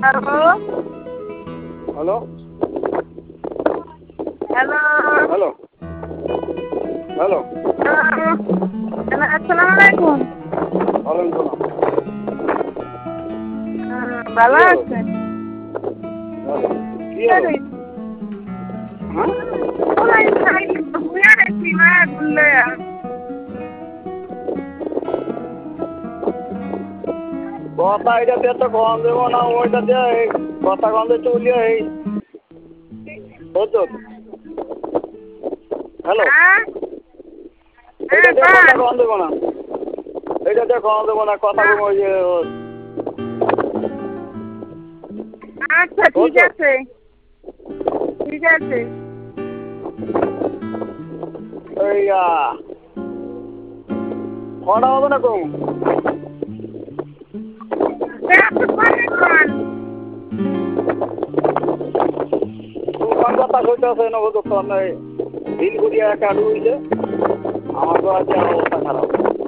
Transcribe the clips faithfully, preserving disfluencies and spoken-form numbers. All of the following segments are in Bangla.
Hello hello hello hello hello আসসালামু আলাইকুম। ওয়ালাইকুম সালাম। ভালো কি হলো? আছেন? ভালো। কি হলো? হ্যাঁ ওলাই খাই বুয়া দেখি মা গুলো কথা এটা দিয়ে তো কম দেবো না ওইটা দিয়ে এই কথা কম দিয়ে চলিয়ে এই বুঝছো হ্যালো হ্যাঁ এটা দিয়ে হ্যাঁ কথা কম দেবো না এটা দিয়ে কম দেবো না কথা কম ওই যে আচ্ছা ঠিক আছে ঠিক আছে ওই কটা হবে না কম তোমার কথা কইতে আছে না বুঝো তো নাই দিন ঘুরিয়ে একটা আলু হইছে আমার তো আজকে অবস্থা খারাপ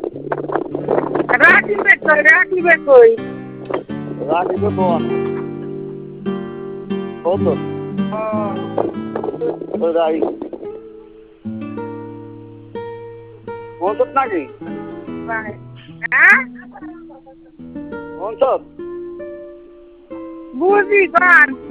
রাখিবে কই রাখিবে কই রাখিবে কোন বুঝছো তো যাই বলছো নাকি হ্যাঁ বলছো বুঝি কন